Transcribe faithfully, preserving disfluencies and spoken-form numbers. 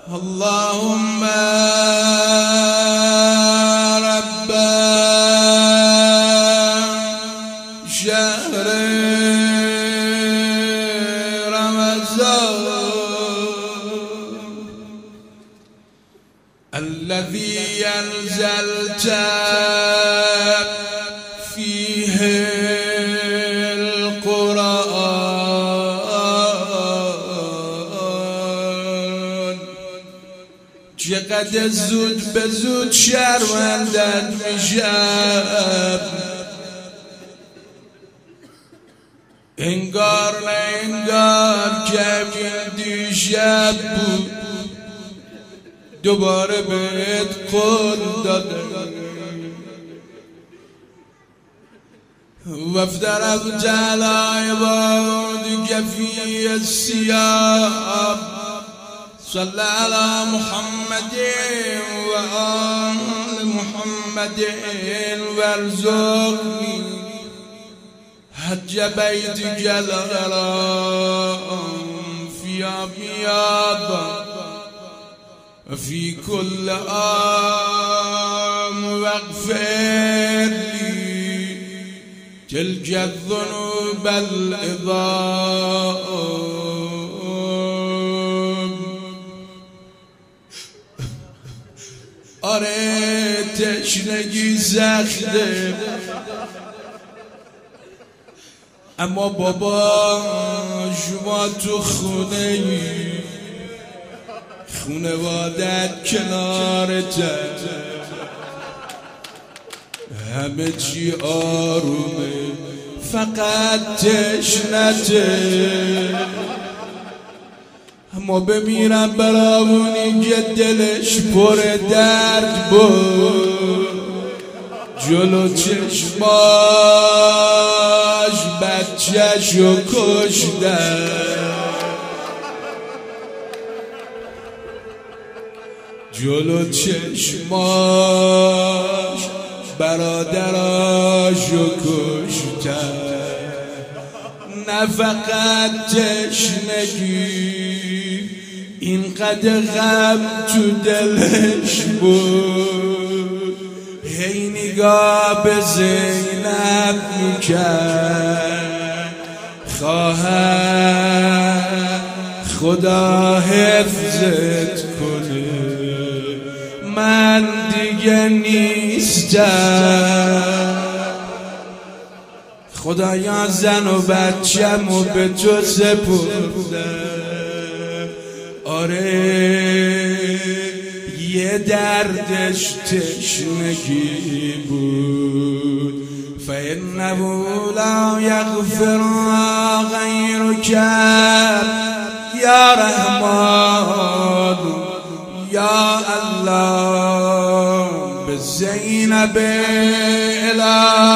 اللهم رب شهر رمضان الذي أنزلت فيه القرآن چقدر زود به زود شرمندت میشم، انگار نه انگار که این دیشب بود دوباره بهت قول دادم. وافترقت على عبادك في الثياب صلى على محمد وآل محمد وارزقني حج بيتك الحرام في أبيض في كل عام واغفر لي تلك الذنوب العظام. آره تشنگی سخته، اما بابا شما تو خونه ای، خونوادت کنارته، همه چی آرومه، فقط تشنته. اما بمیرم برامونی که دلش پر درد بود، جلو چشماش بچه‌شو کشتن، جلو چشماش برادراشو کشتن. نه فقط تشنگی، اینقدر غم تو دلش بود، هی نگاه به زینب میکرد، خواهر خدا حفظت کنه، من دیگه نیستم، خدایا زن و بچه‌مو به تو سپردم. آره یه دردش تشنگی بود، فإنه لا یغفر غیرک یا رحمان یا الله. به زینب الهی